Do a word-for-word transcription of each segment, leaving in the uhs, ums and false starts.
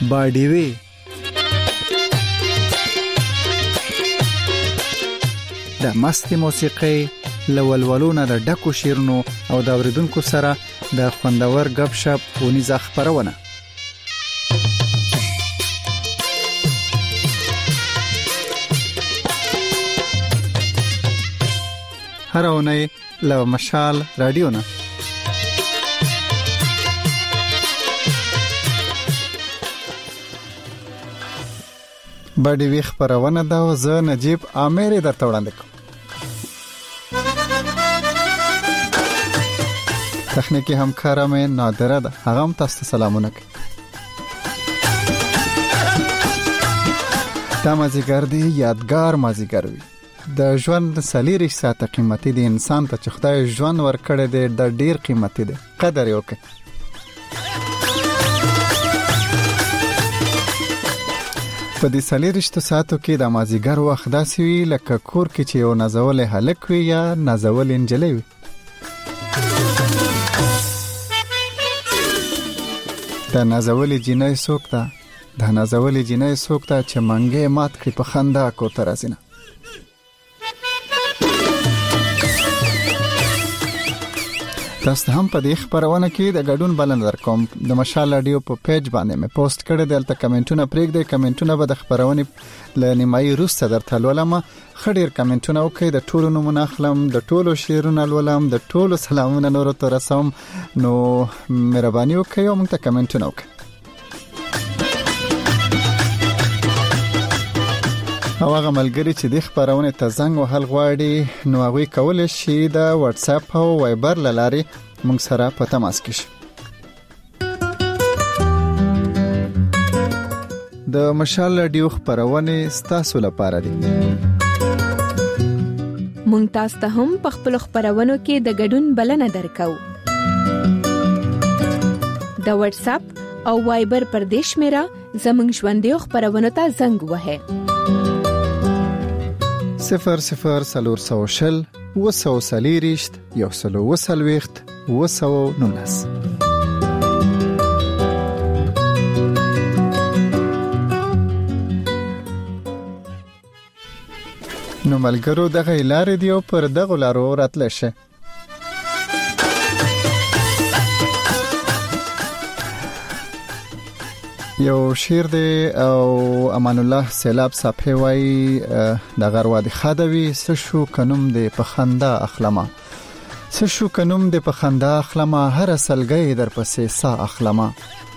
باډیوي د مستي موسیقي لولولونه د ډکو شیرونو او د اوریدونکو سره د خوندور غب شپ ونیزه خبرونه هر اونۍ له مشال رادیو نه باډیوي خبرونه دا زه نجیب عامر درته وړاندې کوم. تخنیکی همکارم نادره ده، هغه هم تاسو ته سلامونه کوي. دا مازیګر دی یادګار مازیګر وي. د ژوند سلیریش ساته قیمتي دی، انسان ته چې خدای ژوند ورکړی دی د ډیر قیمتي دی، قدر یې وکړئ. په دې سلیریشتو ساتو کې د مازیګر وخت داسې وي لکه کور کې چې یو نازولې هلک وي یا نازولې نجلۍ وي. د نازولې جینۍ څوک ده؟ د نازولې جینۍ څوک ده چې منګې مات کړي په خندا کور ته راځي نه. تاسو هم په دې خبرونه کې د ګډون بلنه درکوم. د مشال رادیو په پیج باندې مې پوسټ کړی دی، دلته کمنټونه پرېږدئ. کمنټونه به د خبرونې له نیمایي وروسته درته لولم. ښه ډېر کمنټونه وکړئ، د ټولو نومونه اخلم، د ټولو شعرونه لولم، د ټولو سلامونه نورو ته رسوم. نو مهرباني وکړئ او موږ ته کمنټونه وکړئ. او هغه ملګري چې د خبرونه ته زنګ وهل غواړي نو هغه کولای شي د واتس اپ او وایبر لاري موږ سره په تماس کې شي. د مشال رادیو خبرونه ستاسو لپاره دي. موږ تاسو ته هم په خپل خبرونو کې د ګډون بلنه درکو. د واتس اپ او وایبر پر دیش میرا زمنګ ژوندې خبرونه ته زنګ وهه صفر صفر سلور سو شل وسو سلیریشت یو سلو وسلویخت وسو نونس. نو ملګرو دغه لارې دیو پر دغه لارو راتل شه. یو شیر دی او امان الله سیلاب صاحب وای د غروا د خادوي سشو کنوم دی په خندا اخلمه، سشو کنوم دی په خندا اخلمه، هر سلګي در پسې سا اخلمه.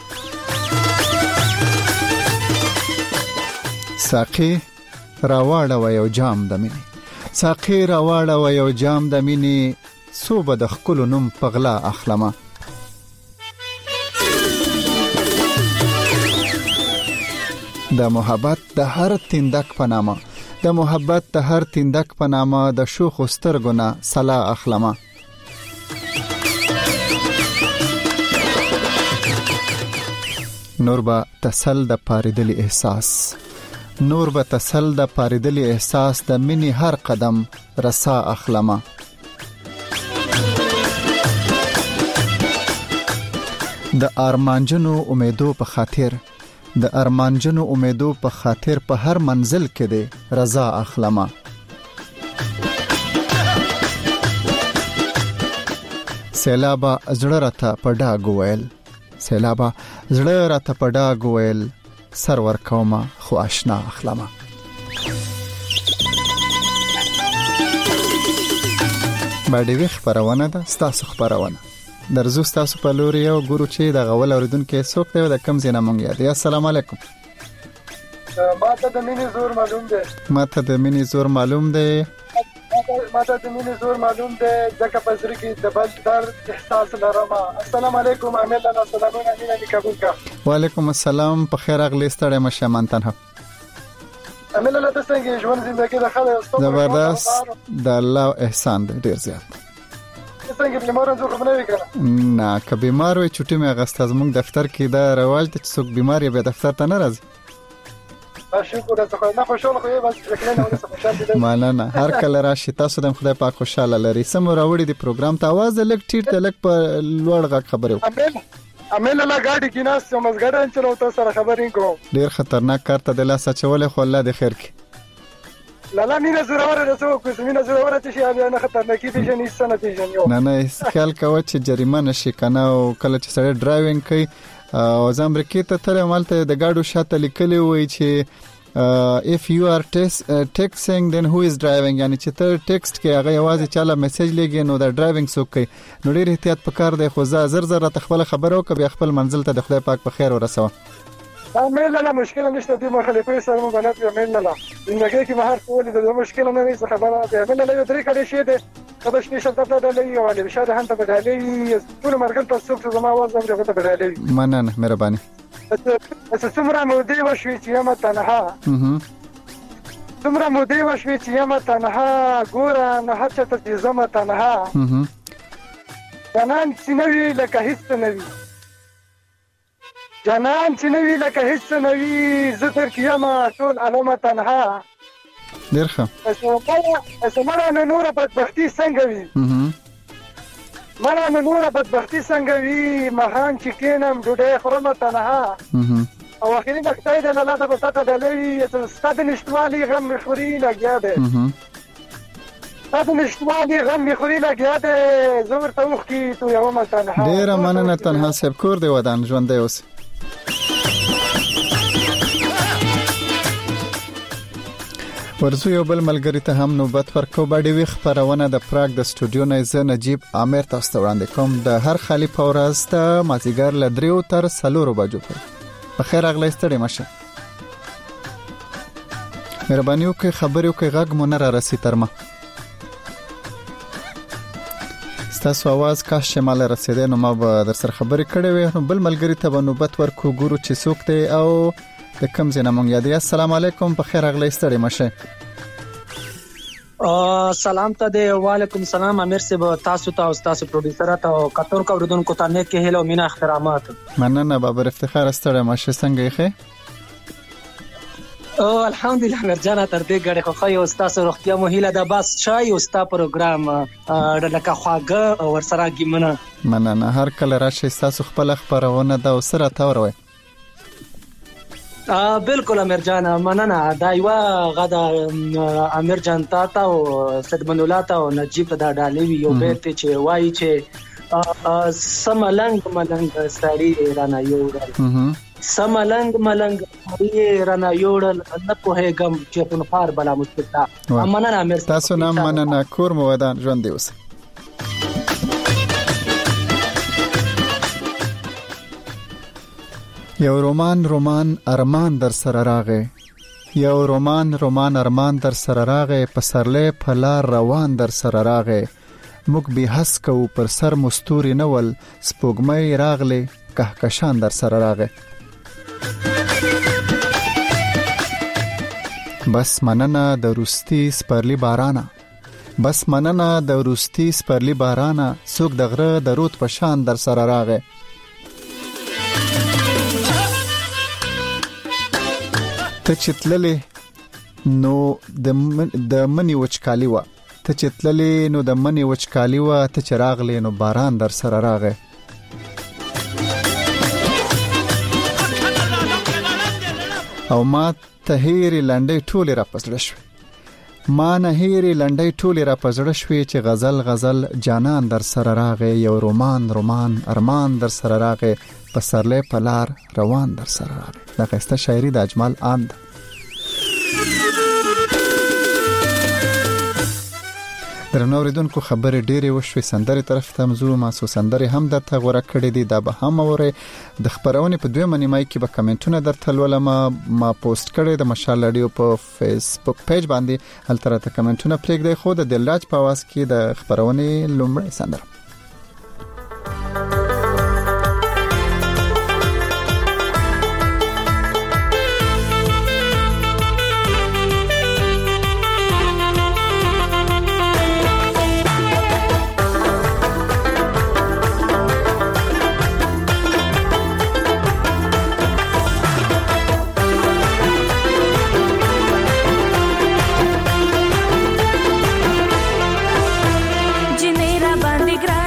ساقي راواړه و یو جام د مینې، ساقي راواړه و یو جام د مینې، صوبه د خپل نوم پغلا اخلمه. د محبت د هر تندک په نامه، د محبت د هر تندک په نامه، د شوخ سترګونه صلا اخلمه. نور به تسل د پاریدلی احساس، نور به تسل د پاریدلی احساس، د منی هر قدم رسا اخلمه. د ارمانجنو امیدو په خاطر، د ارمانجنو امیدو په خاطر په هر منزل کې دی رضا اخلمه. سیلابا زړه راته په ډاګ ویل، سیلابا زړه راته په ډاګ ویل، سرور کومه خو آشنا اخلمه. باډیوي خبرونه ده، ستاسو خبرونه درزو ستاسو په لوري او ګورو چې د غول اوریدونکو څوک دی د کم زینه مونږ یاد. السلام علیکم. ماته د مینې زور معلوم دی، ماته د مینې زور معلوم دی، ماته د مینې زور معلوم دی، ځکه په زړه کې د بل درد احساس لرم. السلام علیکم. امیر الله سلامونه مینه قبول کا. وعلیکم السلام. په خیر اغلی ستړی مشه مانتن هم. امیر الله تاسو څنګه ژوند زندګی د خلک زبردست د الله احسان دی ډیر زیات. څنګه بیمار زو خبرونه وکړه؟ نه که بیمار وي چټي مې غست از موږ دفتر کې دا رواج ته څوک بیمار به دفتر ته نه راځي. شکر تاسو نه خوشاله خو یې بس ځکه نه ونه خوشاله دي. مانه هر کله راشي تاسو د خدای پاک خوشاله لري. سم راوړي دی پروګرام ته आवाज لګ ټیټ لګ په لوړ غږ خبرو. امل الله ګاډي کې ناس یم مزګړن چلو تاسو سره خبرې کوم. ډیر خطرناک کار ته د لاس اچولې خو الله دې خیر کړي. لالا مینه زوره رسو کوم مینه زوره ته شي بیا نه خطرناکي دي چې نه سنت دي جنو. نه نه خیال کوه چې جریمه نشي کنه او کله چې سړی ډرایوینګ کوي او زمرکې ته تر مالته د گاډو شاته لیکلی وي چې if you are texting then who is driving یعنی چې ته ټیکسټ کې هغه یوازې چاله میسج لګي نو د ډرایوینګ څوک کوي. نو ډیر احتیاط پکار دی خو زر زر ته خپل خبرو کوي خپل منزل ته د خدای پاک په خیر ورسوه. امل الله مشکل نشته دې مخالفه سره مو غلط یو امل الله زندګي کې مهار کول د مشکل نه نه خبره ده. امل الله یو طریقه لري شه ده خداش نشه د بدلې او له شاده هم ته بدلې ټول مرګ ته څوک زما وازم دغه ته بدلې. مننه مهرباني. بس څومره مودې وشوي چې یم تنها څومره مودې وشوي چې یم تنها ګوره نه هڅه ته زما تنها جانان چې نوی لکه هیڅ نه وي جانان چې نوی لکه هیڅ نه وي زه تر کیما ټول علامه تنها. ډیر ښه. اسمره نه نور بدبختی څنګه وي مانا مې نوره بدبختي څنګه وي مخان چې کینم ډوډۍ خورم تنها او اخري نقطه یې د الله ته په ساته ډلې ستا د نشتوالي غم مې خوري لګیا دی ستا د نشتوالي غم مې خوري لګیا دی زه ورته اوښکې تویوم تنها. ډېره مننه تنها صاحب کور دی ودان ژوندی اوسئ. ورزو یو بل ملګری ته هم نوبت ورکو باندې وی خبرونه د پراګ د سټوډیو نه ز نجیب عامر تاسو ته وړاندې کوم د هر خالی پورز ته مازیګر لدریو تر سلورو بجو پورې. په خیر اغلی ستړي مشه. مهرباني وکړئ خبرې وکړئ غږ مو نه را رسي تر ما. ستاسو आवाज کاش شمال رسیدي نو ما به در سره خبرې کړې وې. نو بل ملګری ته به نوبت ورکو ګورو چې څوک دی او د کوم ځای نه مونږ یادې. السلام علیکم په خیر اغلی ستړي مشه. سلام ته دی وعلیکم السلام امیر صاحب تاسو ته او تاسو پروډوسر ته او کتور کا وردونکو ته نه کې هلو مینا احترامات. مننه بابر افتخار ستړي مشه څنګه یې او الحمدلله مرجانه تر دې غړې خو خو تاسو روغتیا مو هیله ده بس چای او تاسو پروګرام لکه خواګه او ورسره گیمنه. مننه هر کله راشي تاسو خپل خبرونه دا وسره تاوروي. ا بالکل امیر جان مننه دا یو غدا امیر جان تا تا او صدمن الله تا او نجیب دا ډالې یو بیت چې وای چې سملنګ ملنګ سړی رانه یوړل سملنګ ملنګ سړی رانه یوړل نه پوهېږم چې په فار بلا مستتا. مننه امیر تاسو نام مننه کور مو ودان ژوند دی اوس. یو رومان رومان ارمان در سره راغې یو رومان رومان ارمان در سره راغې پسرلې پلار روان در سره راغې موږ به حس کو پر سر مستوري نول سپوږمۍ راغلې کهکشان در سره راغې. بس مننه د روستي سپرلی بارانه بس مننه د روستي سپرلی بارانه څوک د غره د روت په شان در سره راغې. ته چتللې نو د منی وچکالی و ته چتللې نو د منی وچکالی و ته چراغلې نو باران در سره راغې. او ما ته هېرې لنډۍ ټولې را پزړه شوې ما نه هېرې لنډۍ ټولې را پزړه شوې چې غزل غزل جانان در سره راغې یو رومان رومان ارمان در سره راغې پسرلې پلار روان در سره راغې. دا قصه شاعری د اجمال آن ده. درنو اوریدونکو خبرې ډېرې وشوې سندرې طرف ته مزو ما سو سندرې هم درته غوړه کړې دي دا به هم اوري. د خبرونې په دویمه نیمه کې به کمنټونه درته لولم ما پوسټ کړې د مشال رادیو په فیسبوک پیج باندې هلته راته کمنټونه پرېږدئ خو د دلراج په आवाज کې د خبرونې لومړی سندره जिनेरा बांधी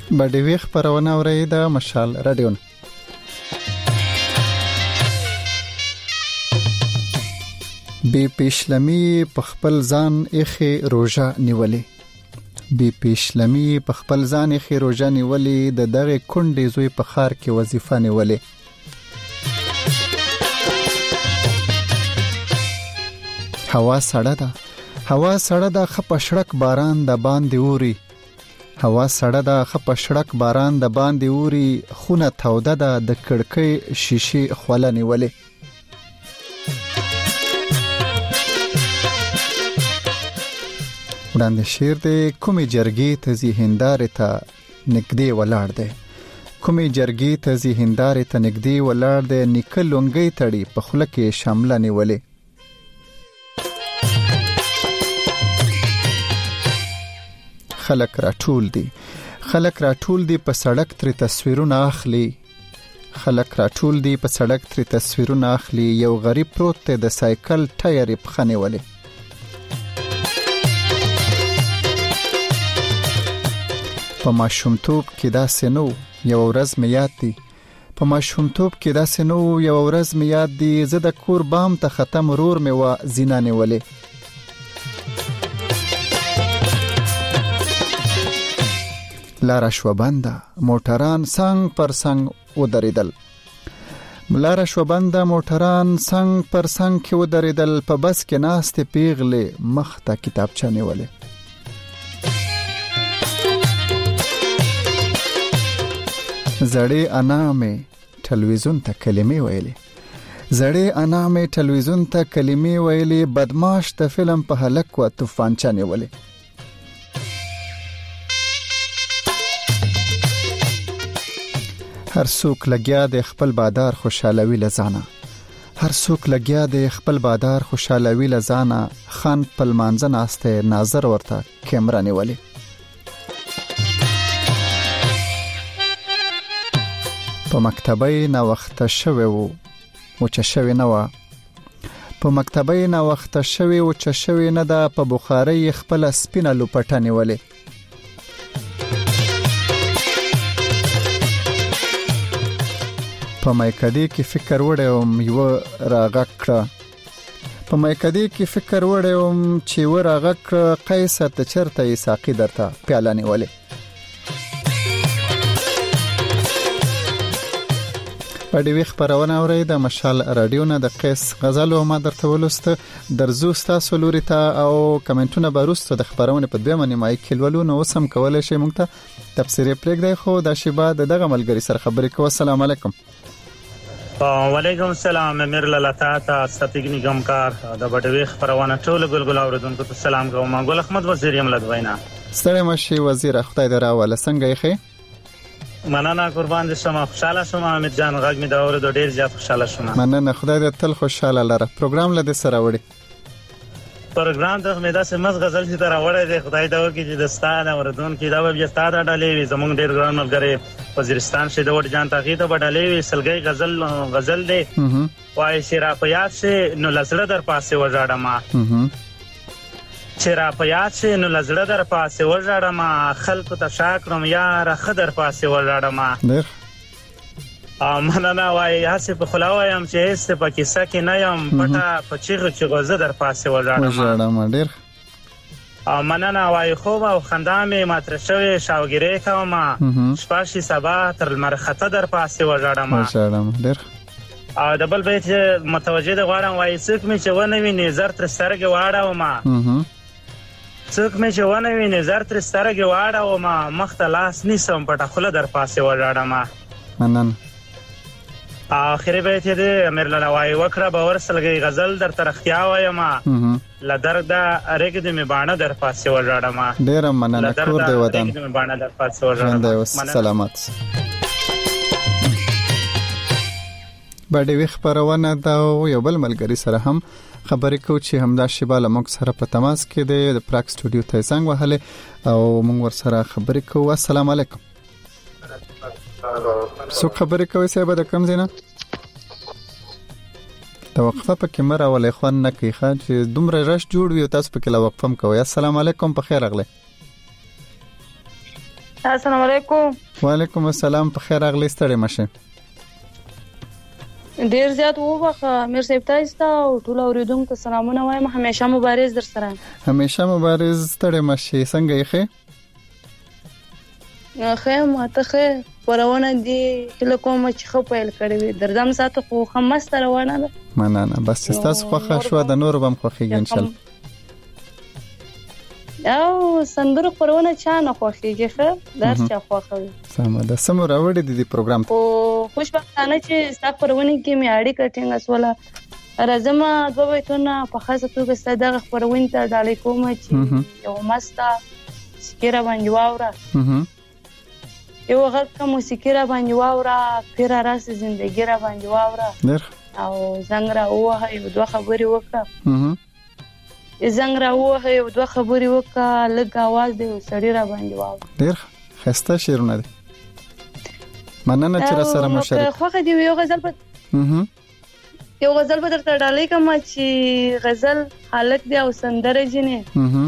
باندې وی خبرونه اوري د مشال رادیو. بی پیشلمی په خپل ځان اخی روزه نیولې. بی پیشلمی په خپل ځان اخی روزه نیولې د دغه کونډې زوی په خار کې وظیفه نیولې. هوا سړه ده، هوا سړه ده، خپ شړک باران د باندې اوري. هوا سړه ده، خپ شړک باران د باندې اوري. خونه توده ده، د کړکۍ شیشې خوله نیولې. وړاندې شعر دی کومې جرګې ته زی هندارې ته نږدې ولاړ دی. کومې جرګې ته زی هندارې ته نږدې ولاړ دی. نیکه لونګۍ تړي په خوله کې شامله نیولې. خلک راټول دي، خلک راټول دي په سړک تر تصویرونه اخلي. خلک راټول دي په سړک تر تصویرونه اخلي. یو غریب پروت دی د سایکل ټایر په خنه ولې. په ماشومتوب کې داسې نو یو ورځ مې یاد دی. په ماشومتوب کې داسې نو یو ورځ مې یاد دی. زه د کور بام ته ختم رور مې وا زینا نیولې. لاره شو بنده موټران څنګ پر څنګ ودرېدل. لاره شو بنده موټران څنګ پر څنګ کې ودرېدل. په بس کې ناستې پیغلې مخ ته کتابچه نیولې. زړې انا مې ټلویزیون ته کلمې ویلې. زړې انا مې ټلویزیون ته کلمې ویلې. بدمعاش د فلم په هلک و طوفانچه نیولې. هر څوک لګیا د خپل بادار خوشالوي لزانه. هر څوک لګیا د خپل بادار خوشالوي لزانه. خان پل مانځه ناسته ناظر ورته کیمرا نیولې. په مکتبې نه وخت شوه وو او چې شوه نه و. په مکتبې نه وخت شوه او چې شوه نه ده. په بخاري خپل سپینه لوپټه نیولې. په مایکدی کې فکر وړم یو راغکړه. په مایکدی کې فکر وړم چې و راغکړه. قیس ته چرته یې ساقي درته پیاله نیولې. په دې وخت پرونه اوري د مشال رادیو نه د قیس غزل او ما درته ولسته درزو تاسو لوري ته او کمنټونه بروسته د خبرونه په دوه منی مای کلولو نو سم کولای شي مونږ ته تفسیر پرېږدي. خو د شیبا دغه ملګری سره خبرې کوو. السلام علیکم. وعلیکم السلام. امیر لتا تا ستګنی ګمکار د بټوي خبرونه ټول ګلګل اوردونکو ته سلام کوم. ګل احمد وزیر یم لدوینا. ستړي مشي وزیر خدای دراواله څنګه یې؟ مننه قربان دې شمه. خوشاله شوم امیر جان. غږ می دا اورید ډیر زیات خوشاله شوم. مننه خدای دې تل خوشاله لره. پروګرام لده سره وړي. پروګرام ته مې دا سمز غزل چې تر وړه دې خدای دا ورکی چې دستانه اوردون کې دا به ستاره ډالې وي. زمونږ ډیر ګران ملګری وزیرستان شه د وړ جان تاغي ته ډالې وي. سلګي غزل غزل دې وای شیرا پیات شه نو لزړه در پاسه وژاړم. چې را پیات شه نو لزړه در پاسه وژاړم. خلکو ته شاکرم یار خدر پاسه وژاړم. ډیر مننه وای هڅه په خلاوایم چې هیڅ په کیسه کې نه یم. پټه په چیغه چې غزه در پاسه وژاړم. ډیر مننه وای خوب او خندا مې ماتره شوی شاوګری کوم. شپاشي سبا تر مرخته در پاسه وژاړم. ډیر او د بل بیت متوجه د غواړم وای څوک مې چې ونه وي نظر تر سترګې واړم. څوک مې چې ونه وي نظر تر سترګې واړم. مخ ته لاس نیسم پټه خوله در پاسه وژاړم. مننه. اخري بیت دې امیر لنوای وکړه باور سلګي غزل در ترختیا وایم. لدر دا ارګ دې می باڼه در پاسه وژاړم. ډیر مننه کور دې ودان. ارګ دې می باڼه در پاسه وژاړم. سلامات. باندې وی خبرونه دا یو بل ملګری سره هم خبرې کو چې همدا شیباله موږ سره په تماس کې دی. د پراک سټوډیو ته څنګه وهله او موږ ور سره خبرې کوو. السلام علیکم. سو خبرې کوي صاحب د کم زینا توقفه پکې مر اولې خوان نه کوي خان چې دومره رش جوړ وي تاسو پکې لا وقفم کوي. السلام علیکم په خیر اغله. السلام علیکم. وعلیکم السلام. په خیر اغلی ستړي مشه. ډیر زیات وبخه میر صاحب تاسو او ټول اوریدونکو ته سلامونه وایم. همیشه مبارز در سره. همیشه مبارز. ستړي مشه. څنګه یې ښه؟ خیر ماته خیر پرونه دی کله کوم چې خو پیل کړی وي درځم ساته خو خمست روانه ده. مننه. بس چې تاسو خوښه شو د نور بم خوښیږي ان شاء الله. او سندره پرونه چا نه خوښیږي خیر در چا خوښوي. سمه ده. سمو راوړې دي پروګرام او خوشبختانه چې ستا پرونه کې مې اړې کټینګ اسوله راځم دوه وایتونه په خاصه توګه ستاسو خبرونه ته ډالې کوم چې یو مستا سکیره باندې واوره یو غږ کوم سکیره باندې واوره پیر راس ژوندۍ را باندې واوره او زنګ را وه یو دوه خبرې وکړه زنګ را وه یو دوه خبرې وکړه لږ आवाज دی سړی را باندې واوره. ډیر خسته شعرونه دي. مننه چې را سره مشارک. خو خو دی یو غزل په یو غزل به درته ډالۍ کوم چې غزل حالت دی او سندره جنې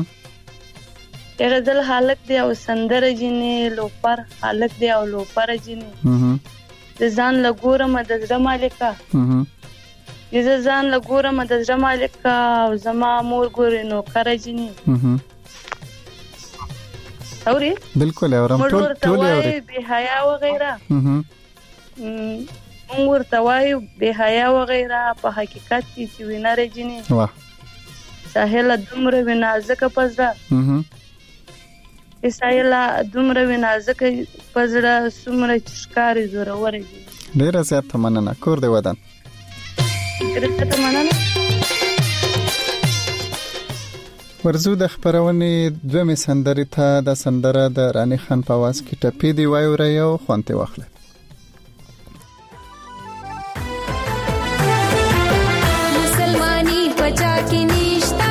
غزل حالت دی او سندره جنې لوپر حالت دی او لوپر جنې د ځان لګورم د زړه مالکا د ځان لګورم د زړه مالکا او زما مور ګورې نو کار جنې اوري بالکل اورم ټول ټول اوري به حیا و غیره مور توای به حیا و غیره په حقیقت کې چې وینره جنې واه ساحل دومره ونازک پزړه اسایلا دومره ونازک پزړه سمره چشکاري زوره دي. ډیر زیات مننه. کور دی ودان. ډیر مننه. ورزو د خبرونه دوه سندرې ته د سندره د رانی خان په आवाज کې ټپې دی وایو را یو خوانته واخله. مسلمانی بچا کې نشتا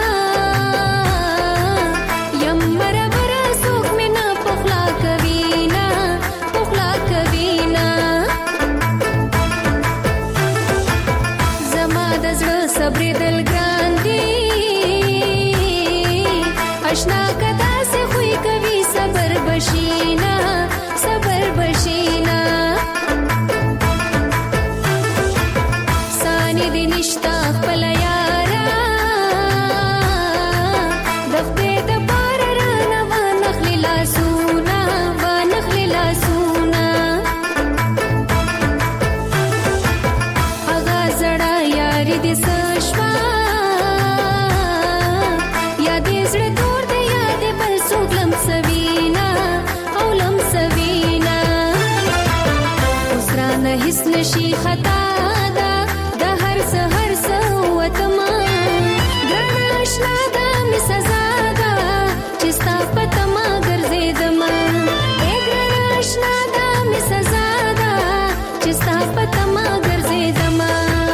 یم مربر سوق منا پخلا کوینا پخلا کوینا زما د زړه صبر دل ګران دی اشنا کدا سے خوې کوي صبر بشینا صبر بشینا سانی دی نشتا خپل یارا دغه د بار رانه ونخلی لاسونا ونخلی لاسونا هغه زړه یاري دې سشوا یا دې زړه تور دې یاد بل څوک لم سوینا او لم سوینا اوسرا نه هیڅ نشي خطا دا د هر سحر سو وتما ګران آشنا دا می سزا دا چې ستا پتما ګرځېدما اے ګران آشنا دا می سزا دا چې ستا پتما ګرځېدما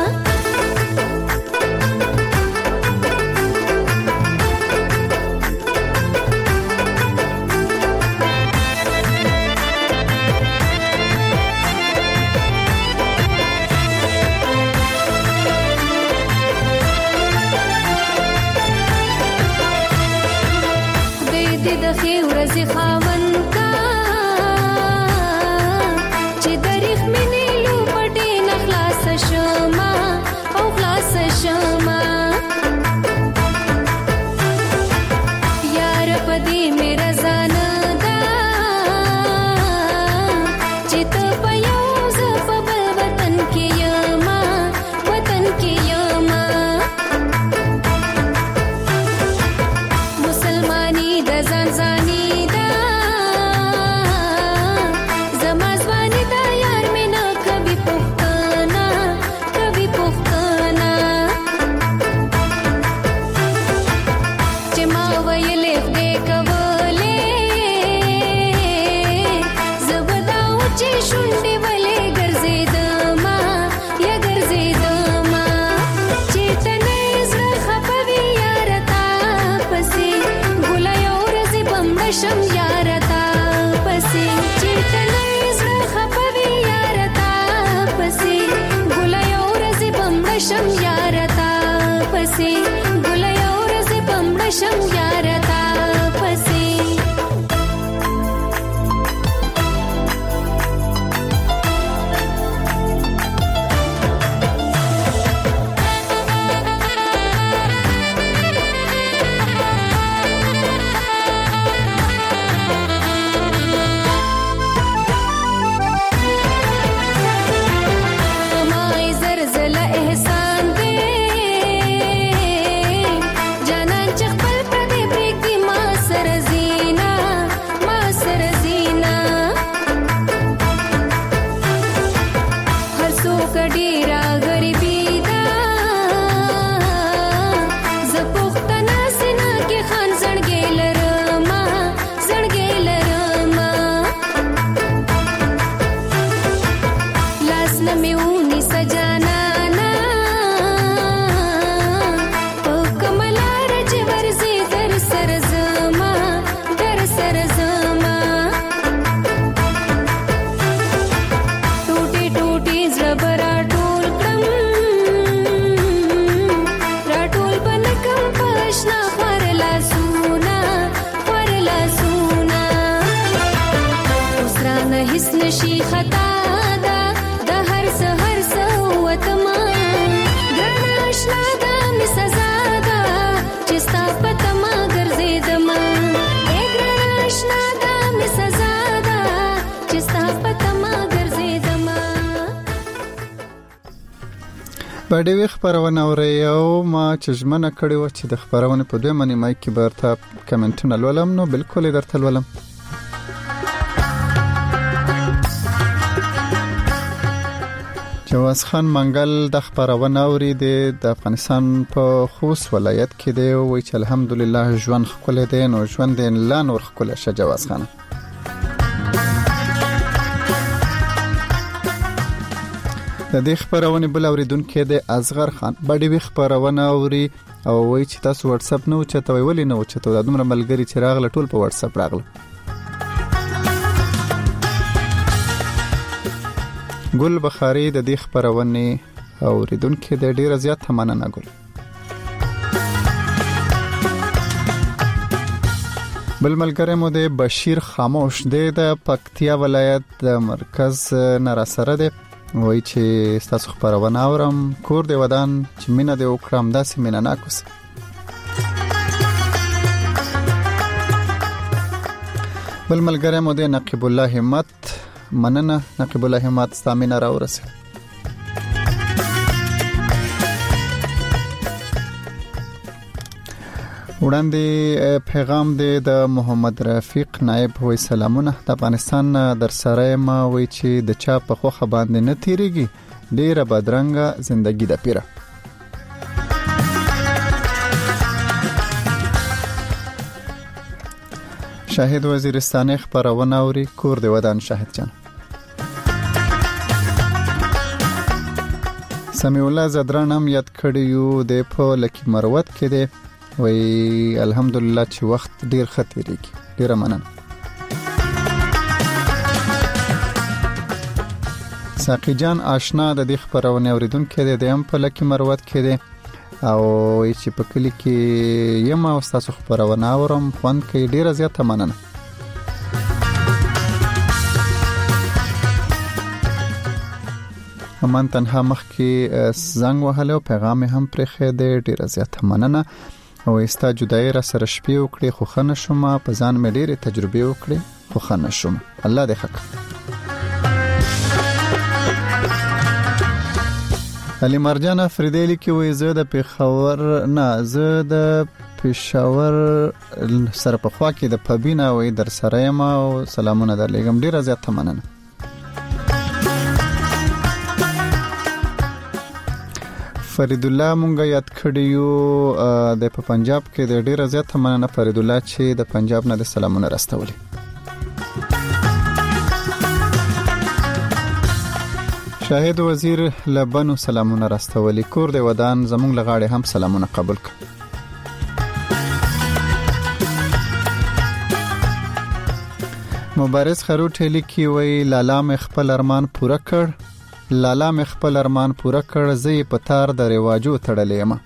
د خې ورځې خاون کا چې دریخ مینې لو پټې نخلاص شما او خلاص شما یار پدې میرا ځان دا چې ته په یو ځپ وطن کې یما وطن کې یما مسلمانی د ځان ځاني دا زما ځواني دا یار مې نه کبي پښتنا کبي پښتنا چې ما ویلې دې کولې زبدا او چې شونډې ولې ګرځېدما یا ګرځېدما چې تنه زړه خپوي یار تا پسې شم یارتا پسې چې تنه زړه خپوي یارتا پسې ګلای اورز بمړ شم یارتا پسې ګلای اورز بمړ شم یارتا پسې شي خطا ده د هر سحر سوتما ګران آشنا ده می سزا ده چې ستا پته ما ګرځېدم اے ګران آشنا ده می سزا ده چې ستا پته ما ګرځېدم. باندې وی خبرونه اوري او ما چشمنه کړی و چې د خبرونه په دوه منی مای کې برته کمنټونه لولم نو بالکل درته لولم. جواز خان منګل د خبرونه اوري د افغانستان په خوست ولایت کې دی او چې الحمدلله ژوند خپل دی نو ژوند د لا نور خپل شه جواز خان. د دې خبرونه بل اوریدونکو د اصغر خان باندې وی خبرونه اوري او وای چې تاسو واتس اپ نو چته ویلې نو چته د دومره ملګری چې راغله ټول په واتس اپ راغله. ګل بخاری د دې خبرونه اوریدونکو د ډیر زیات مننه ګل. بل ملګری مو د بشیر خاموش د پکتیا ولایت د مرکز نراسره ده وای چې تاسو خبرونه اورم کور دی ودان چې مینه د وکرام داسې مینه ناکوس. بل ملګری مو د نقیب الله همت مننه نقیب الله همت ستامینه را ورسه. وړاندې پیغام دی د محمد رفیق نائب وای سلامونه د افغانستان در سره ما وای چې د چا په خوخه باندې نه تیریږي ډیره بدرنګه زندگی د پیره. شاهد وزیرستاني خبرونه اوري کور دی ودان شاهد جان. سمیع الله زدران هم یاد کړیو د په لکی مروت کې دی وی الحمدلله چې وخت ډیر خطرېږي ډیر مننه. ساقي جان آشنا د دې خبرونه اوریدونکو د هم په لکی مروت کې دی او چې په کلی کې یم او تاسو خبرونه اورم خوند کې ډیر زیاته مننه. امان تنها مخ کې زنګ وهلو پیغام هم پرې خېده ډیر زیاته مننه او استا جدای را سره شپې وکړي خو خنه شوم په ځان مې ډېرې تجربه وکړي خو خنه شوم. الله دې حق. علي مرجان افریدی کې وې زه د پیښور نه زه د پېښور سره په خوا کې د پبینا وې در سره یم او سلامونه درلېږم ډېر زیات مننه. فرید الله مونږه یاد کړیو د په پنجاب کې د ډیر زیات مننه فرید الله چې د پنجاب نه د سلامونه راستولي. شاهد وزیر لبنو سلامونه راستولي کور دی ودان زمونږ لغاړي هم سلامونه قبول کړ. مبارز خروټ لیکي وی لالا مې خپل ارمان پوره کړ لالا مې خپل ارمان پوره کړ زې په تار د رواجو تړلې ما.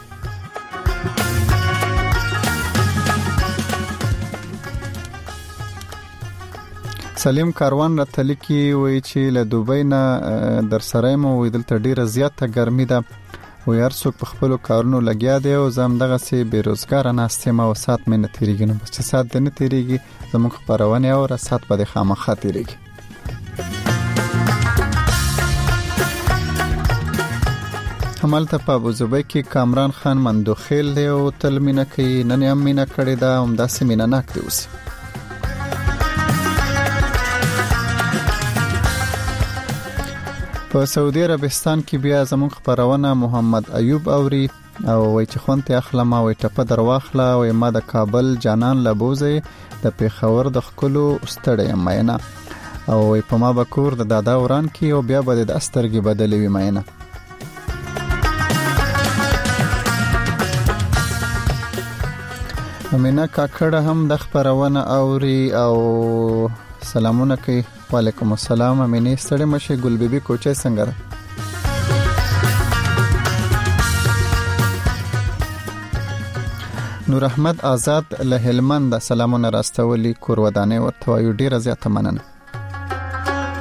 سلیم کاروان راتلی کی وی چې له دوبۍ نه در سره مو وې دلته ډیره زیاته ګرمي ده و هر څوک په خپل کارونو لګیا دی او زم دغه سي بیروزګار نه استما او سات مې نه تیریږي نو چې سات د نه تیریږي زموږ خبرونه او رسات به خامخا تیریږي. همالته په ابوظبي کې کامران خان مندوخیل دی او تل مینه کوي نن هم مینه کړی دا هم داسې مینه ناک دی اوس. په سعودي عربستان کې بیا زموږ خبرونه محمد ایوب اوري او وای چې خونته اخلم او ټپه درواخله او ما د کابل جانان لبوزي د پیښور د خکلو استړی مینه او په ما بکور د دادا وران کې او بیا به د استرګي بدلې وي مینه. امینا کاکړه هم د خبرونه اوري او سلامونه کوي. وعلیکم السلام امینه ستړي مشه ګل بیبي کوچه څنګه ده؟ نور احمد آزاد له هلمند سلامونه راستولي کور ودانې ورته وایو ډیره زیاته مننه.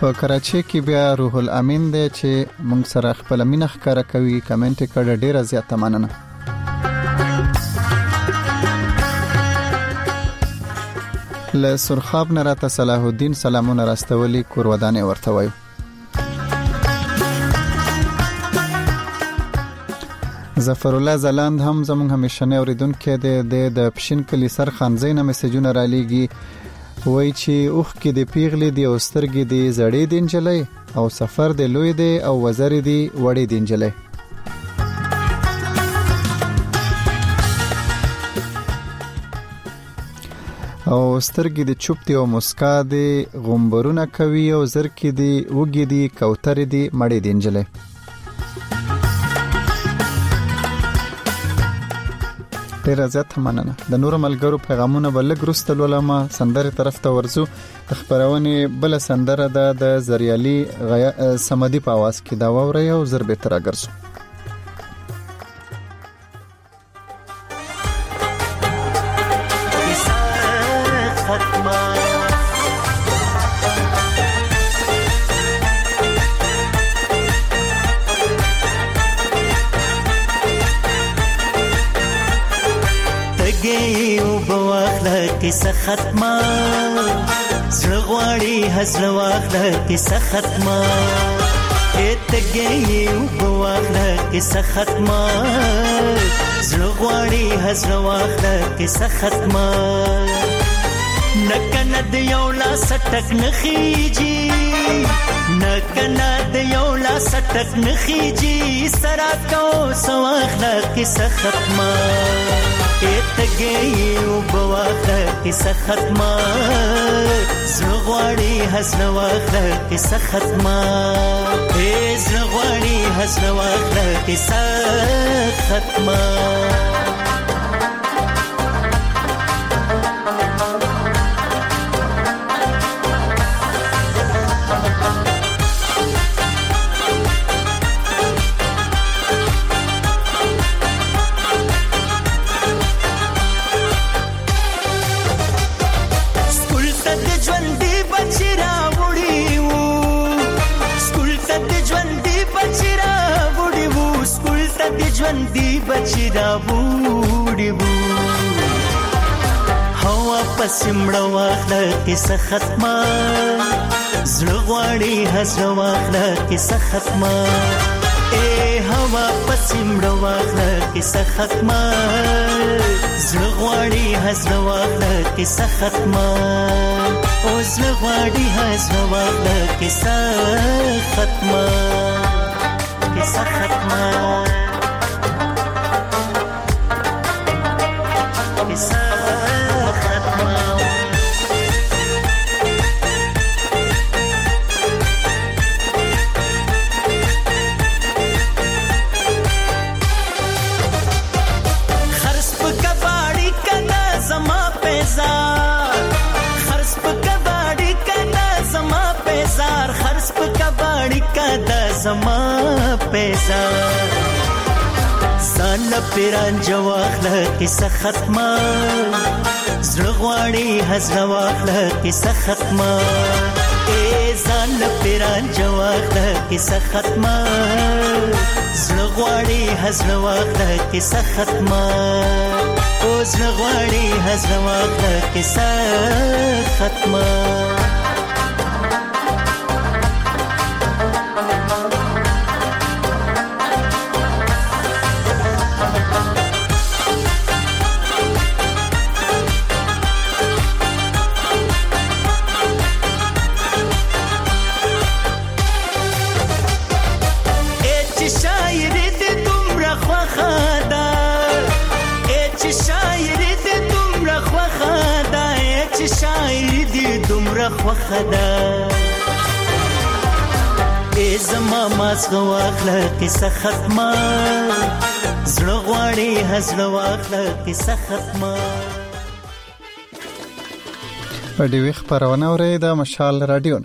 په کراچي کې بیا روح الامین دی چې موږ سره خپل مینه ښکارا کوي، کمنټ کړه، ډیره زیاته مننه. له سرخاب نه راته صلاح الدین سلامونه راستولي، کور ودانې ورته وایو. ظفر الله زلاند هم زموږ همیشنه اوریدونکو دی، د پښین کلی سر خانزۍ نه میسجونه را لېږي، وایي چې اوخ کې د پیغلې دی او سترګې دی زړې دی نجلۍ، او سفر دی لوی دی او وزر دی وړې دی نجلۍ. او سترګې دی چوپ دی او مسکا دی غومبرونه کوي، او زر کې دی وګي دی کوترې دی مړې دی نجلۍ. ډیر زیات مننه. د نور ملګرو پیغامونه بلګ رسته ولما سندره طرف ته ورزو. خبرونه بل سندره د زریالي غیا سمدي په आवाज کې دا ووري او زر به تر اگرسو. کیسه ختمه زړغواړي حسن واخله کیسه ختمه اتګي وبواخله کیسه ختمه زړغواړي حسن واخله کیسه ختمه نکنه د یو لا سټک نخیږي نکنه د یو لا سټک نخیږي سره کو سواخله کیسه ختمه اتګي وبواخله کیسه ختمه زړغواړي حسن واخله کیسه ختمه زړغواړي حسن واخله کیسه ختمه. ژوندې بچی را وړي وو هوا پسمړه واخله کیسه ختمه زړه غواړي حسن واخله کیسه ختمه اے هوا پسمړه واخله کیسه ختمه زړه غواړي حسن واخله کیسه ختمه او زړه غواړي حسن واخله کیسه ختمه کیسه ختمه زما پیسا سال پیران جواخله کیسه ختمه زړه غواړي حسن واخله کیسه ختمه اے سال پیران جواخله کیسه ختمه زړه غواړي حسن واخله کیسه ختمه او زړه غواړي حسن واخله کیسه ختمه. خوخدا ای زما ماسغه واخله کیسه ختمه زړه غواړي حسن واخله کیسه ختمه. په دې وخت پرونه اوري د مشال رادیو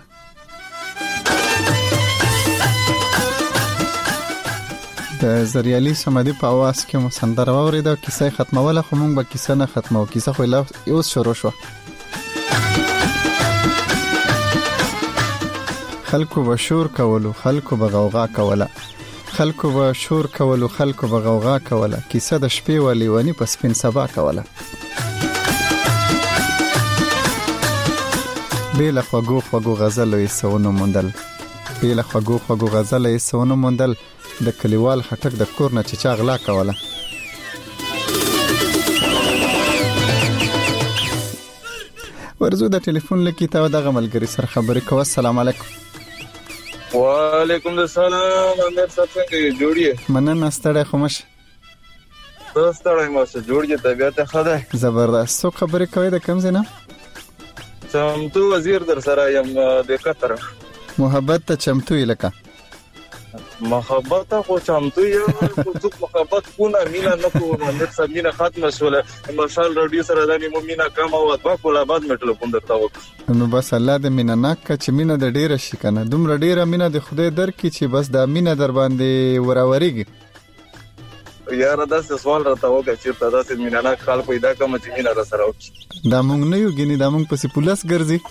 د زریالي سمدي په आवाज کې مو سندره اوري دا کیسه ختموله خو مونږ به کیسه نه ختمو کیسه خو لا یو شروع شو. خلکو به شور کولو خلکو به غوغا کوله خلکو به شور کولو خلکو به غوغا کوله کیسه د شپې و لیونی په سپین سبا کوله بیل خوږو خوږو غزل یې سونو مندل بیل خوږو خوږو غزل یې سونو مندل د کلیوال خټک د کور نه چې چا غلا کوله ورزو د ټلیفون لکی تا دغه ملګری سره خبرې کوه. السلام علیکم. وعلیکم السلام. امیر صاحب څنګه جوړیه؟ مننه ستړی خو مشه. زه ستړی مشه جوړیه طبیعت ښه ده؟ زبردست. څوک خبرې کوي د کوم ځای نه؟ چمتو وزیر در سره یم د قطر. محبت ته چمتو یې لکه؟ محبت خو چمتو یې خو څوک محبت کونه مینا نه کوم امیر صاحب مینا ختمه شوله ماشال رادیو سره د نیمو مینا کم او د کوله بعد مټلو پوند درته وکړ نو بس الله دې مینا ناک چې مینا د ډیره شي کنه دومره ډیره مینا د خدای درکې چې بس د مینا در باندې وراوريږي. یاره دا سوال راته وکړه چې تاسو داسې مینا ناک خال پیدا کوم چې مینا را سره وکړي دا مونږ نه یو ګینه دا مونږ پسې پولیس ګرځي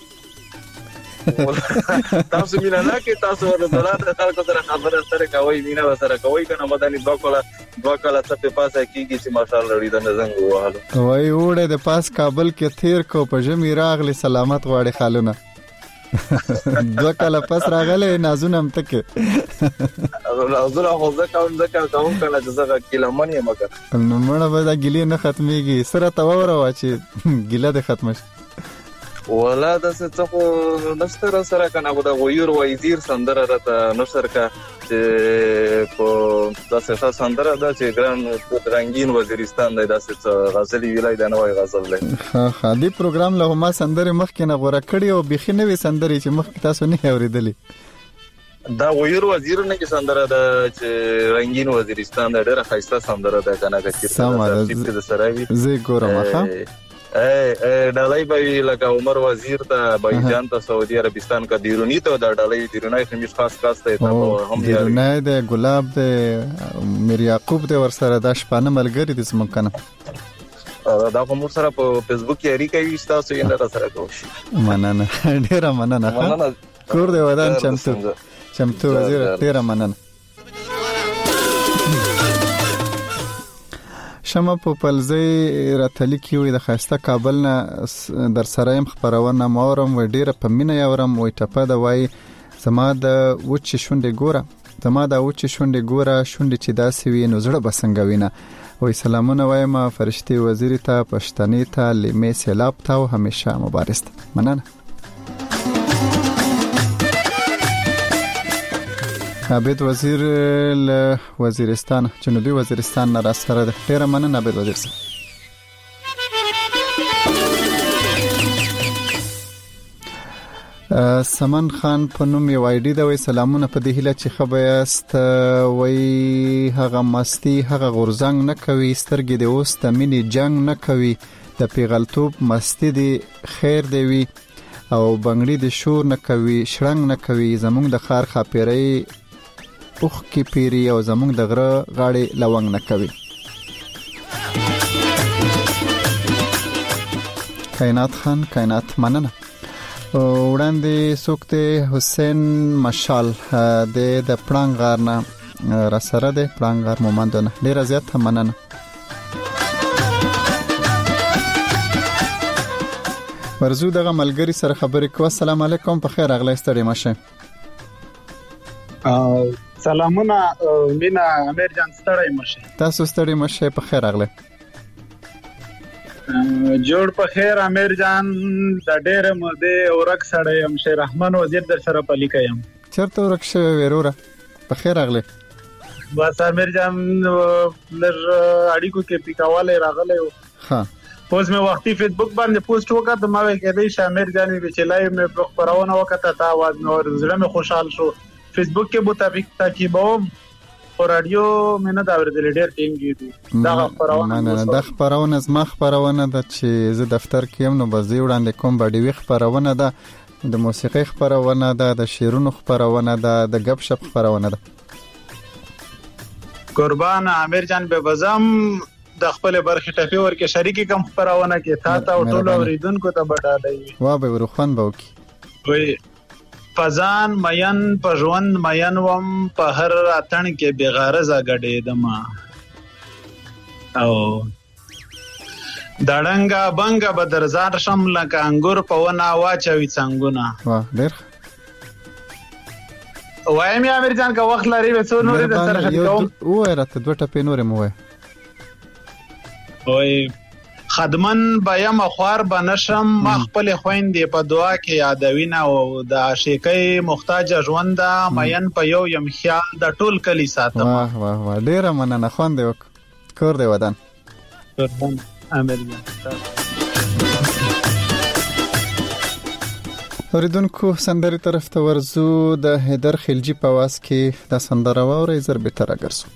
تاسو مینا نه کې تاسو ورته د خلکو سره خبره سره کوي مینا سره کوي کنه مدني دوه کله دوه کله څه په پاسه کېږي چې ماشال لري د نزنګ وهاله وای وړه د پاس کابل کې تیر کو په جمی راغلی سلامت غواړي خالونه دوه کله پاس راغله نازونه هم تکه نازونه خو ځکه هم ځکه کوم کله چې زغه کلمن یې مګر نو مړه به دا ګلې نه ختميږي سره تاوره وا چې ګله د ختم شي ولا د څه خو نشته سره کنه د غویر وزیر سندره راته نشر کا چې په داسې سندره دا چې ګران رنگین وزیرستان دی داسې غزل ویلای دا نوې غزل دی. ها ها دی پروګرام له ما سندره مخکې نه غوړه کړی او بخي نوې سندره چې مخکې تاسو نه اوریدلې دا غویر وزیر نه کې سندره دا چې رنگین وزیرستان دی ډېر خاصه سندره ده کنه چې سم ده سره وی زه ګورم ښه اے ډالای به لکه عمر وزیر ته بایجان ته سعودي عربستان کا دیرونی ته دا ډالای دیرونی خمیش خاص خاص ته هم دیرونی د ګلاب د میر یعقوب د ور سره د شپانه ملګری د سم کنه دا کوم سره په فیسبوک کې اړیکه وي تاسو یې نه سره کوشش مننه ډیره مننه کور دی ودان چمتو چمتو وزیر ډیره مننه. شمه په پلځي راتلی کیوي د خاسته کابل نه در سرایم خبرونه مورم و ډیره په مینه یورم وې ټپه د وای زما د وچ شونډې ګوره زما د وچ شونډې ګوره شونډې چې داسې وي نو زړه بسنګوینه وې سلامونه وایم فرشتي وزیر ته پښتني ته لمه سیلاب ته او همیشه مبارست مننه. عبید وزیر له وزیرستان جنوبي وزیرستان نه را سره ده ډیره مننه عبید وزیر صاحب. سمن خان په نوم یو آی ډی دا وی سلامونه په دې هله چې خبرست وی هغه مستی هغه غورزنګ نه کوي سترګې د اوس د مینې جنگ نه کوي د پیغلتوب مستی دی خیر دی وی او بنگړي د شور نه کوي شړنګ نه کوي زمونږ د خار خاپیري اوخ کی پیری او زمونږ د غره غاړي لونګ نه کوي. کائنات خان کائنات مننه. وړاندې سوکته حسین مشال د د پړنګ غار نه را سره د پړنګ غار مومندونه ډیر زیات مننه. ورزو دغه ملګری سره خبرې کوه. السلام علیکم په خیر اغلی ستړي مشه. سلامونه مینا امیر جان ستړی مشه. تاسو ستړي مشه په خیر اغلی. جوړ په خیر امیر جان د ډېر مده اورک سړی ام شیر رحمان وزیر در سره پلی کایم. چرته اورک شوی وروره په خیر اغلی. بس امیر جان لر اړیکو کې پیکاواله راغله. ها پوز مې وختي فیسبوک باندې پوسټ وکړ ما وې کې د شامیر جانې چې لایو مې خبرونه وکړه تا आवाज نو زړه مې خوشحال شو. فیسبوک کې مطابق تاکیبوم او رادیو مې نه دا ورته ډېر ټینګې دي دا خبرونه نه نه دا خبرونه زما خبرونه ده چې زه دفتر کې یم نو بزی وړاندې کوم باندې وی خبرونه ده د موسیقي خبرونه ده د شعرونو خبرونه ده د غب شپ خبرونه ده. قربان امیر جان به بزم د خپل برخه ټپی ورکه شریکی کم خبرونه کې تا ته ټول اوریدونکو ته بډالې وا به روخان به وکي وای فزان مین په ژوند مین وم په هر اتن کې بې غرضه ګډېدم او دړنګه بنګه به در ځان شم لکه انګور په ونه واچوي څنګونه. واه ډېر وایم یا امیر جان که وخت لري به څو نورې درسره ختم کوم. ووایه راته دوه ټپې نورې مو ووایه. وایي خدمن به یم خوار به نشم ما خپلې خویندې په دعا کې یادوینه او د عاشقۍ محتاجه ژونده مین په یو یم خیال د ټول کلي ساتم. واه واه واه ډېره مننه خوند دې وکړ. کور دې ودان. امیر جان اوریدونکو سندرې طرف ته ورځو. د حیدر خلجي په आवाज کې د سندره واورئ زر به تر راګرځو.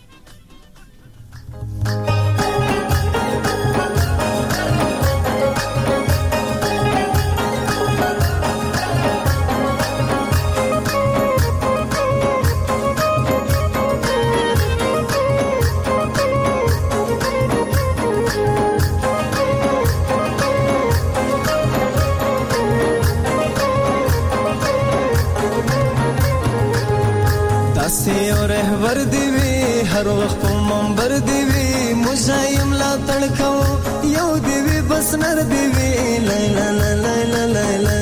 هر وخت په منبر دی وی مزایم لا تړکو یو دی وی بس نر دی وی لا لا لا لا لا لا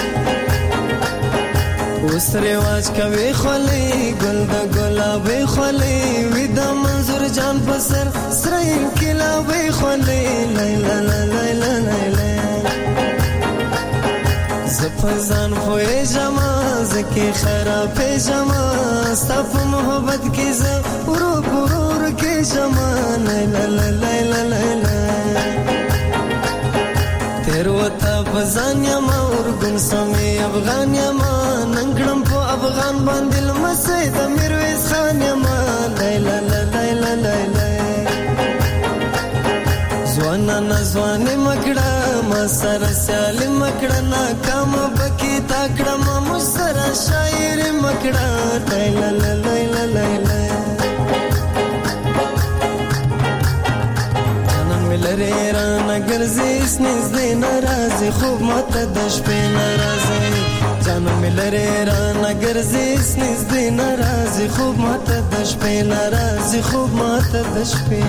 اوس رواج کوي خولي ګل د ګلابي خولي وی د منظور جان پسر سرین کلاوي خولي لا لا لا لا لا لا زفزان خوې جما زکه خراب جما صف محبت کی ز ورو ورو کې جما لا لا لا لا لا تیر وتا فزان یما ورګن سمي افغان یما ننګړم په افغان باندې لمسه د میرویس خان یما لا لا لا لا لا زوانا نزوان مکڑا ما سر سیال مکڑا ناکام بکی تاکڑا ما مستر شاعر مکڑا لیلا لیلا لیلا جانم ملره رانا گرزی اسنیز دی نرازی خوب ماتا دش پی نرازی جانم ملره رانا گرزی اسنیز دی نرازی خوب ماتا دش پی نرازی خوب ماتا دش پی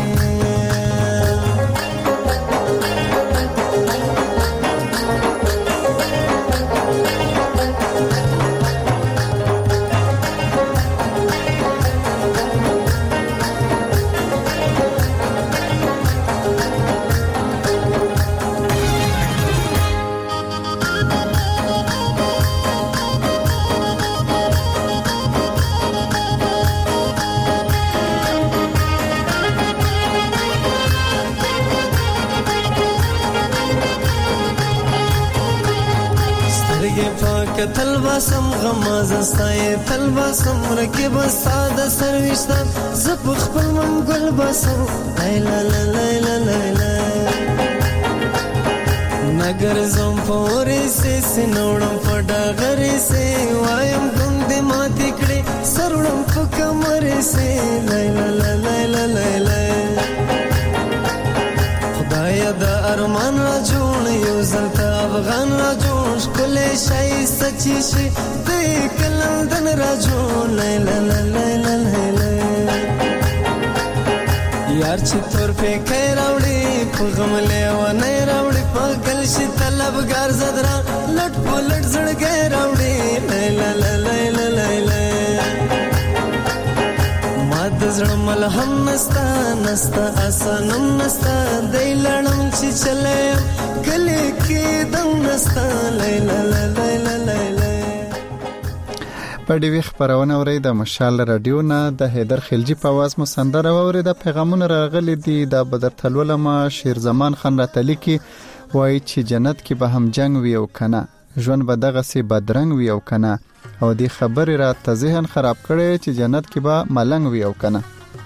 تلباسم غماز استای تلباسم رکب استاد سرویشتم زپ خپل منګل باسم لا لا لا لا لا نګر زم پورې سي سنوړم پډا غري سي وایم ګوند ما تکړه سرړم په کمر سي لا لا لا لا لا خدای دا ارمان را جوړ یو زلتا افغان را جوړ کله شای سچي شي د کلندن را جوړ لا لا لا لا لا یار چې تور په خیر راوړي په غم له و نه راوړي په گل شي طلبګار زدرا لټ پلټ زړګي راوړي لا لا لا لا لا ماد زړه ملهم نستا نستا اسانم نستا دای لړم چې چلے کله کې دم نستا لا لا لا لا لا په ډیوی خبرونه اوري د مشال رادیو نه د حیدر خلجی په आवाज مو سندره اوري د پیغامونه راغلي دي د بدر تلولما شیر زمان خان راتلی کی وای چې جنت کې به هم جنگ وي او کنه ژوند به دغه سي بدرنګ وي او کنه او دی خبر را ته ذهن خراب کړي چې جنت کې به ملنګ وي او کنه.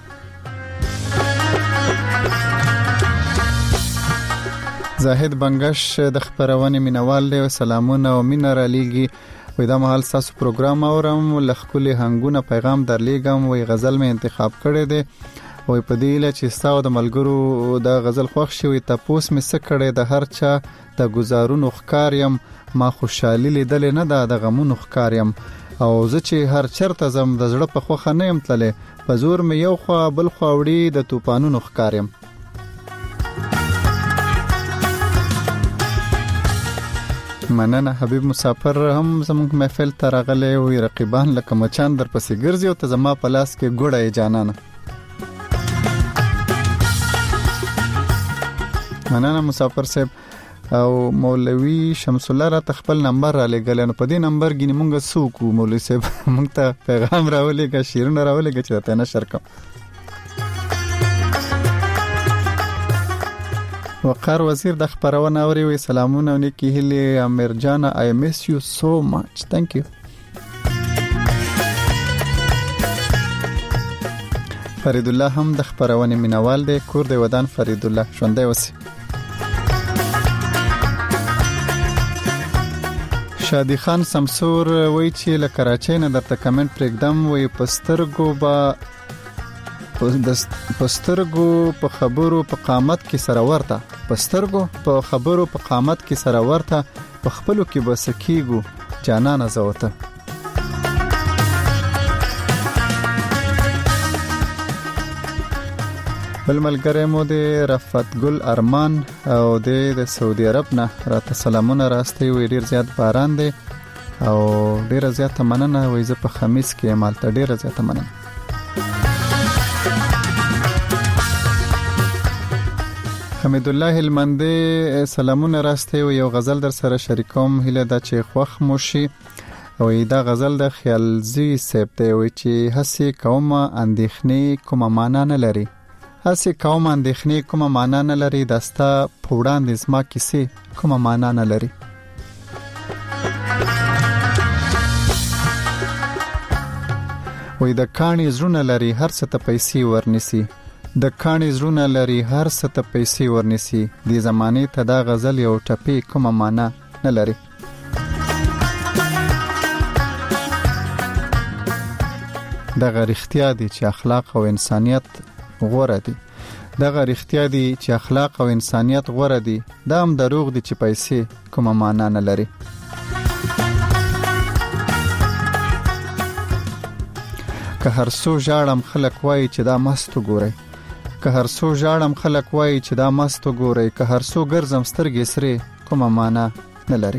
زاهد بنگش د خبرونه مینوال له سلامونه او مینه را لیږي وې دا مهال تاسو پروګرام اورم لخکلي هنګونه پیغام درلیږم وې غزل مې انتخاب کړی دی وای په دې له چې ساو د ملګرو د غزل خوښ شوی تاسو مې سکړې د هر چا د گزارونو ښکاریم ما خوشحالي لیدل نه ده د غمونو ښکاریم او زه چې هر چرته زم د زړه په خوخه نه يم تللې په زور مې یو خوا بل خوا وړي د طوفانونو ښکاریم مننه حبیب مسافر هم زموږ محفل ته راغلی وي رقیبان لکه مچان در پسې ګرځي او ته زما په لاس کې ګوړه یې جانانه مننه مسافر صاحب او مولوی شمس الله را تخپل نمبر را لګل نو په دې نمبر کې مونږ سوکو مولوی صاحب مونږ ته پیغام راولېګا شیرونه راولېګا چې ته نه شرکم وقار وزیر د خبرونه اوري وي سلامونه نیکی هلي امیر جان I miss you so much thank you فرید الله هم د خبرونه مینوال دی کور دی ودان فرید الله ژوندۍ وسی شادي خان سمسور وای چې له کراچۍ نه درته کمنټ پرېږدم وای پسترګو با پسترګو په خبرو په قامت کې سره ورته پسترګو په خبرو په قامت کې سره ورته په خپلو کې بسکیګو جانانه زوته بل ملګری مو د رفعت ګل ارمان او د سعودي عرب نه راته سلامونه راستي وي ډیر زیات باران دی او ډیر زیات مننه وای زه په خمیس کې مالته ډیر زیات مننه حمید الله هلمندی سلامونه راستي وي یو غزل در سره شریکوم هله د چې خوخ موشي او دا غزل د خیالزی سیب دی وي چې هسي کومه اندېخنی کومه معنا نه لري هسي کومه اندېخنی کومه معنا نه لري دستا پوډان د اسما کیسه کومه معنا نه لري وي د کانی زرونه لري هر څه ته پیسې ورنسي د کانی زرونه لري هر څه ته پیسې ورنسي د زمانه ته دا غزل یو ټپی کومه معنا نه لري دا غریختیا دي چې اخلاق او انسانيت غوره دي دا غریختیا دي چې اخلاق او انسانيت غوره دي دا هم دروغ دي چې پیسې کومه معنا نه لري که هر څو ژاړم خلک وایي چې دا مست ګوري که هر څو ژاړم خلک وایي چې دا مست ګوري که هر څو ګرځم سترګې سرې کومه معنا نه لري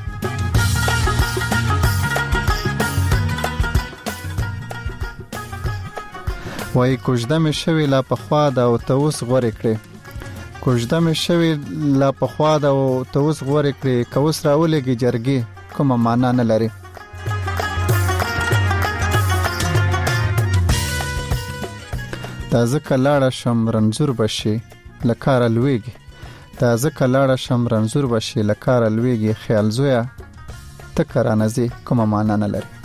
وای کوژده مې شوی لا په خوا دا او ته اوس غوړې کړې کوژده مې شوی لا په خوا دا او ته اوس غوړې کړې که اوس راولېږي جرګې کومه معنا نه لري دا ځکه لاړه شم رنځور بشي لکاره لویږي دا ځکه لاړه شم رنځور بشي لکاره لویږي خیال زویا ته کرانه زی کومه معنا نه لري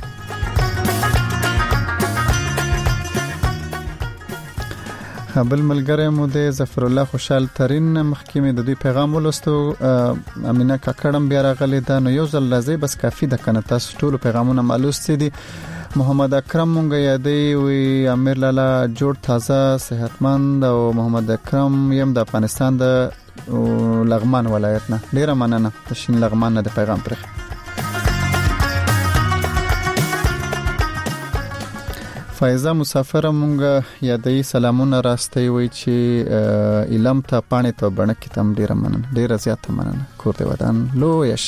بل ملګری مو د ظفر الله خوشحال ترين محکمې د دوی پیغام ولستو امینه کاکړم بیا راغلی دا نو یو ځل لازم بس کافی د کنه تاسو ټول پیغامونه مالوست دي محمد اکرم مونږ یادې وی امیر لالا جوړ تازه صحتمند او محمد اکرم یم د افغانستان د لغمان ولایت نه ډیره مننه تشین لغمان نه د پیغام پرخ فایزه مسافر مونږ یادې سلامونه راستي وي چې علم ته پانه ته بڼه کې تم ډیره مننه ډیره زیاته مننه کور دی ودان لویش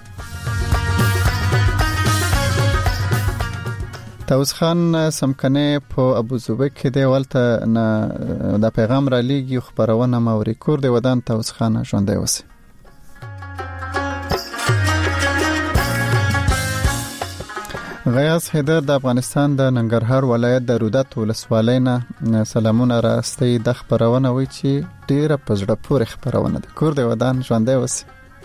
تاوس خان سمکنه په ابو زبیک کې دی ولته نه د پیغام را لیږي خبرونه موري کور دی ودان تاوس خان ژوندۍ وسی غیاث حیدر د افغانستان د ننګرهار ولایت د رودات ولسوالۍ نه سلامونه راستي د خبرونه وی چې ډیره پزړه پورې خبرونه ده کور دی ودان ژوندۍ وسی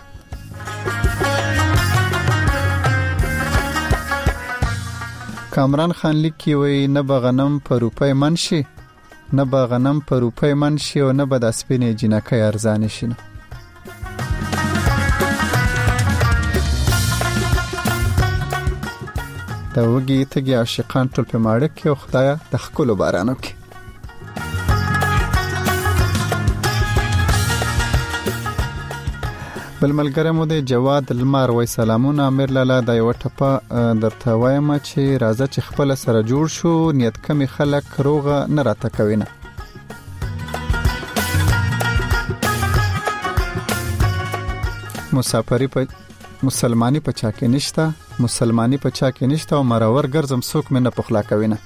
کامران خان لیکي وی نه بغنم په روپۍ منشي نه بغنم په روپۍ منشي او نه بد اسپینې جنکه ارزان شي دا وګي تګي عاشقان ټول په ماړه کې او خدایا د خپل بارانو کې بل ملګری مو د جواد لمر وای سلامونه امیر لالا د یو ټپه درته وایم چې راځه چې خپل سره جوړ شو نیت کمی خلک روغه نه راته کوینه مسافری په مسلمانی په چا کې نشته مسلمانی په چا کې نشته او مرور ګرځم څوک مې نه پخلا کوینه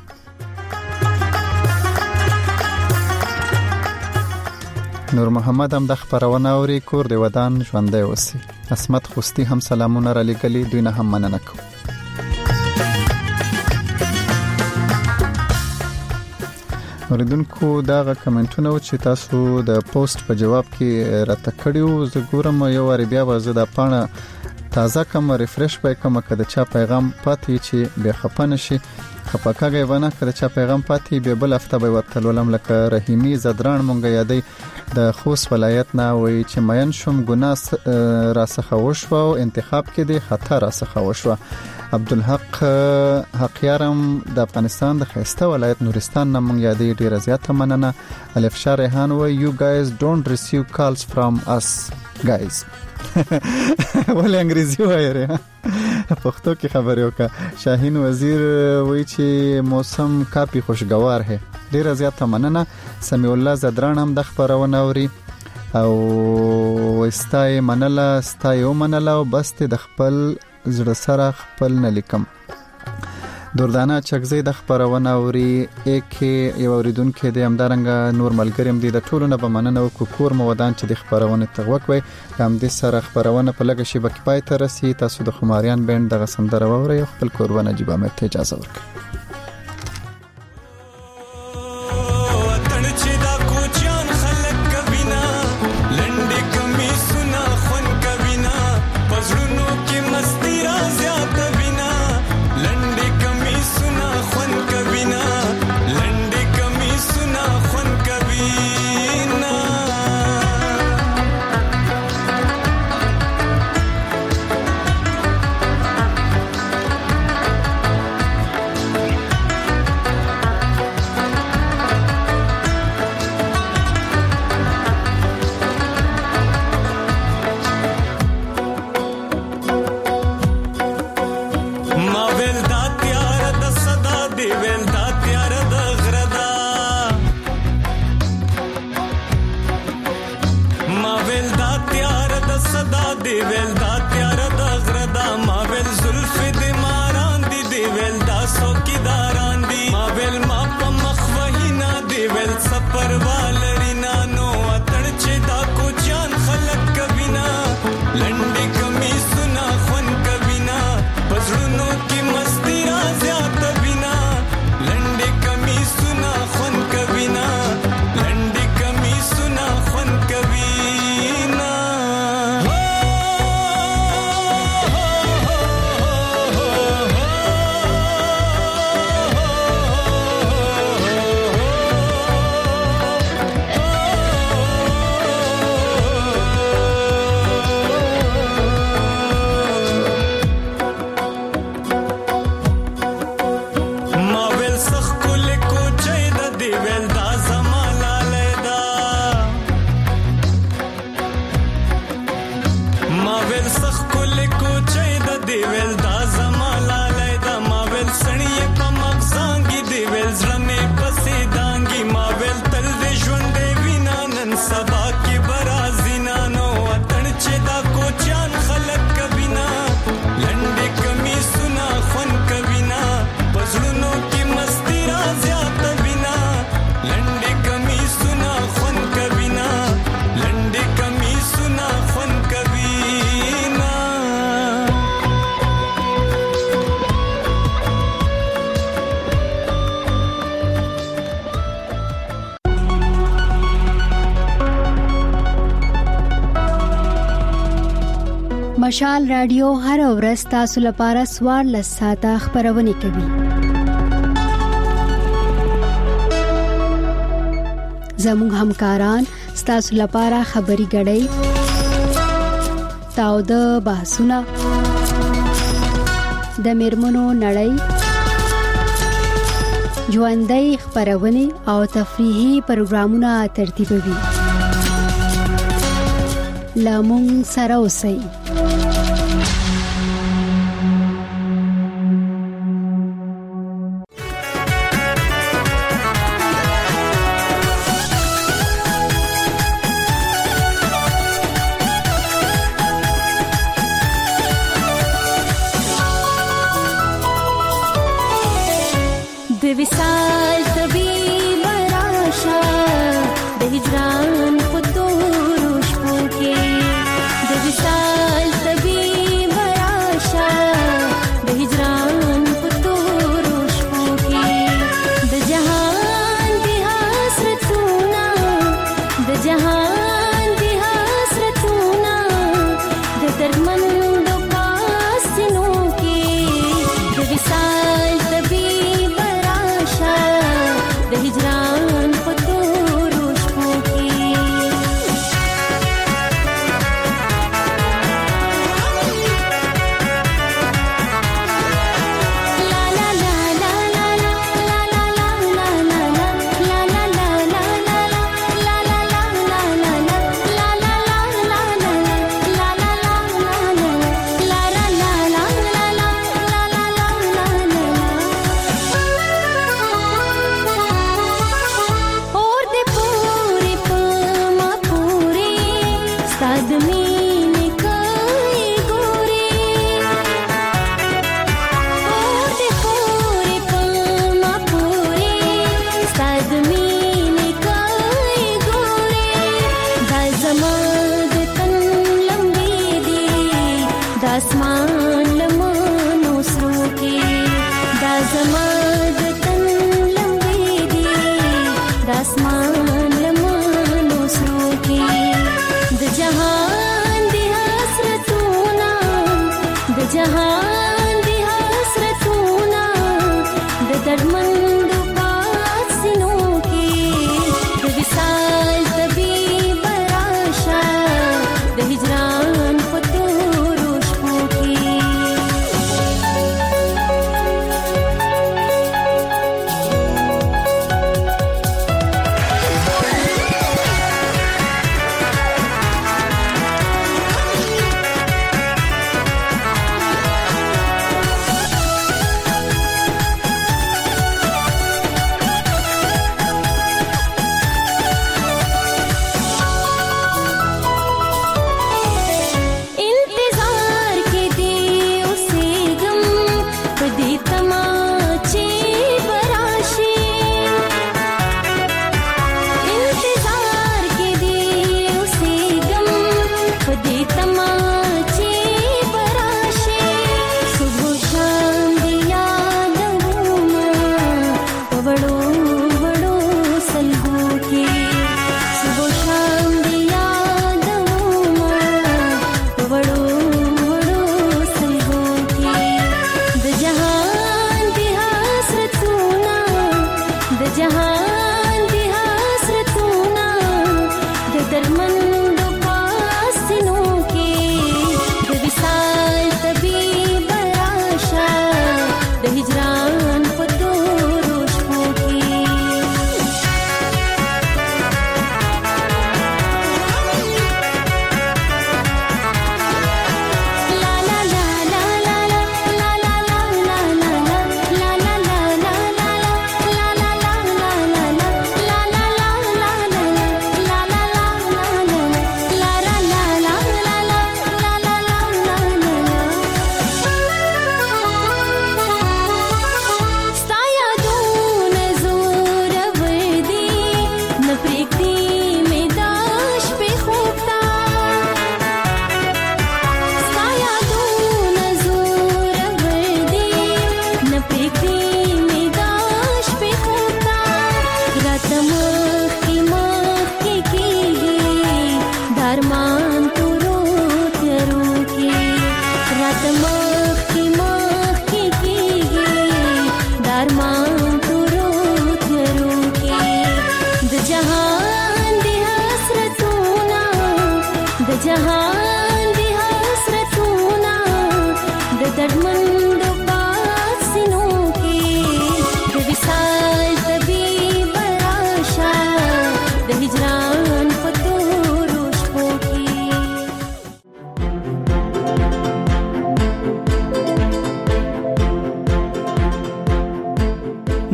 نور محمد هم د خبرونه اوري کور دی ودان ژوندې وسی اسمت خوستی هم سلامونه را لګلی دوی نه هم مننه کو اوریدونکو دا کمنټونه چې تاسو د پوسټ په جواب کې راته کړیو زه ګورم یو وری بیا وزه د پاڼه تازه کوم ریفرش پای کوم کده چا پیغام پاتې چې به خپنه شي خپکاګي ونه کده چا پیغام پاتې به بل هفته به ورته ولم لکه رحیمی زدران مونږ یادې د خوست ولایت نه وای چې مین شوم ګناس راسخه وشو او انتخاب کې د خطر راسخه وشو عبدالحق حقیارم د افغانستان د خیسته ولایت نورستان نه مونږ یادې ډیر زیاته مننه الف شارحان و you guys don't receive calls from us guys ولې انګریزي وایره پښتو کې خبرې وکړه شاهین وزیر وایي چې موسم کافي خوشگوار ہے ډیر زیاته مننه سمیع الله زدران هم د خبرونه اوري او استای منله استای منله او بس ته د خپل زړه سره خپل نه لیکم دوردانه چکزی د خبرونه اوري اکی یو اوریدونکو د امدارنګ نور ملګریم دي د ټولو نه به مننه او کور مودان چې د خبرونه تغوک وي هم د سره خبرونه په لګه شي بکی پای ته رسي تاسو د خماریان بند د غسندره ووري خپل کورونه جيبه مته اجازه ورکړئ مشال رادیو هر ورځ تاسو لپاره سوار لساته خبرونه کوي. زموږ همکاران تاسو لپاره خبري غړي تاو د بحثونه د میرمنو نړۍ ژوندۍ خبرونه او تفریحي پروګرامونه ترتیبوي. لمون سره اوسئ. د وصال طبيب راشه د هجران په تورو شپو کې د وصال طبيب راشه د هجران په تورو شپو کې د جهان د حسرتونه د جهان د حسرتونه د درمندو پاسینو کې د وصال طبيب د هجران په تورو شپو کې لا لا لا لا لا لا لا لا لا لا لا لا لا لا لا لا لا لا لا اسمان لمنو سرو کې دا زما د تن لمبې دي د اسمان لمنو سرو کې د جهان د حسرتونه د جهان د حسرتونه د دردمندو پاسینو کې د وصال طبيب راشه د هجران په تورو شپو کې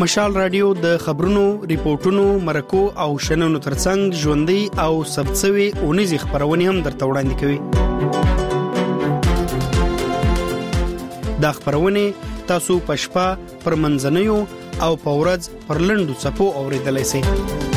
مشال رادیو د خبرونو، ریپورتونو، مرکو او شننو ترڅنګ ژوندۍ او ثبتسوي اونیزې خبرونه هم درته وړاندې کوي. دا خبرونه تاسو په شپه، پر منځنیو او په ورځ پر لنډو څپو اوریدلای شئ.